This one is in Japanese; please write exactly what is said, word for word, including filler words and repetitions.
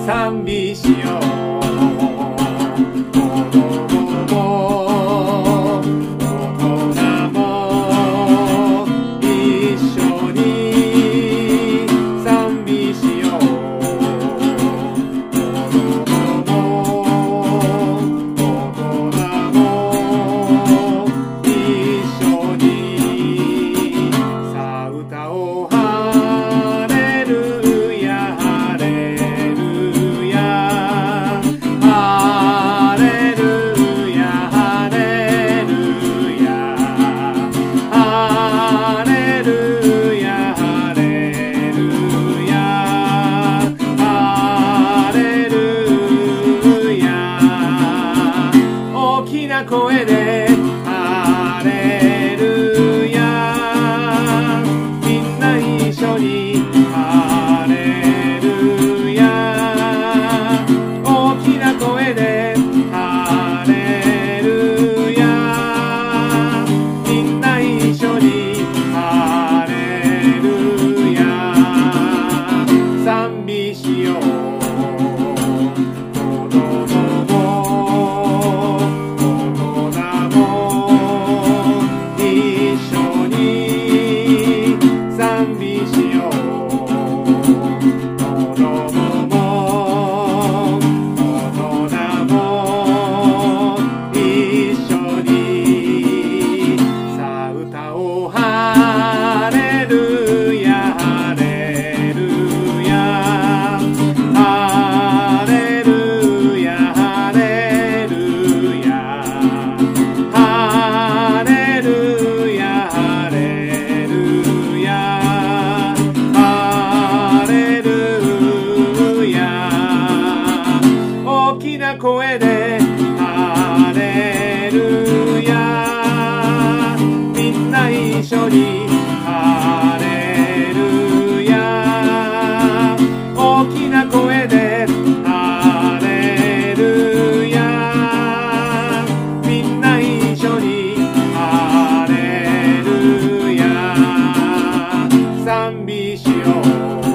賛美しよう。子供も大人も一緒に賛美しよう。子供も大人も一緒にさあ歌おう。ハレルヤハレルヤハレルヤハレルヤハレルヤハレルヤハレルヤ大きな声でハレルヤみんな一緒にハレルヤ大きな声でハレルヤみんな一緒にハレルヤ賛美しよう。子供も大人も一緒に賛美しよう。子供も大人も一緒にさあ歌おう。ハレルヤハレルヤハレルヤハレルヤハレルヤハレルヤハレルヤ大きな声でハレルヤみんな一緒にハレルヤ大きな声でハレルヤみんな一緒にハレルヤ賛美しよう。